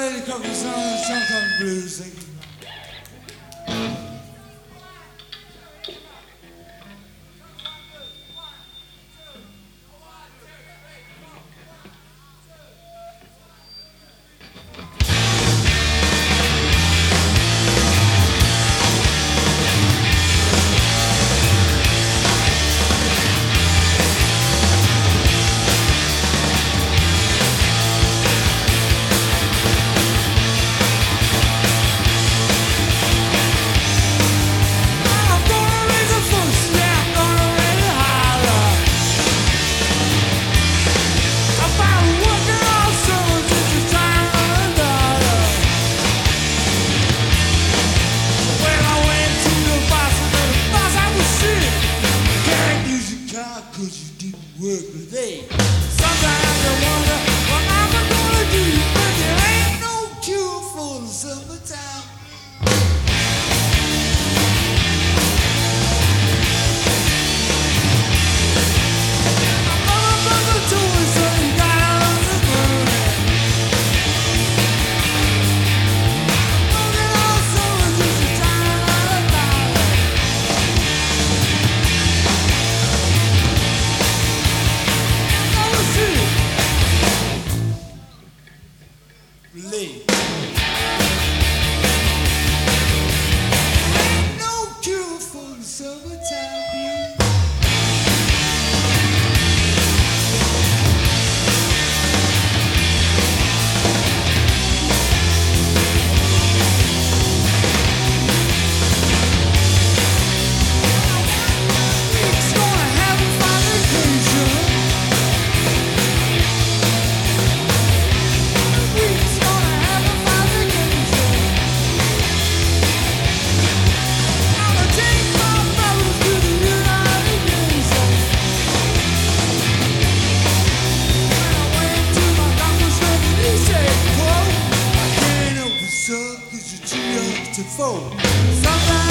lady comes some blues singing. Cause you didn't work today. Sometimes I wonder what I'm gonna do, but there ain't no cure for the summertime. My motherfucker told me so you gotta learn to burn it. I'm working all summer just to try to learn about it. Ain't no cure for the summertime blues. Week's gonna have a fine vacation. Week's gonna have a fine vacation. I'ma take my brothers to the United Nations. When I went to my doctor's friend, he said, "Whoa, I can't help but suck 'cause you're too young to fold." Sometimes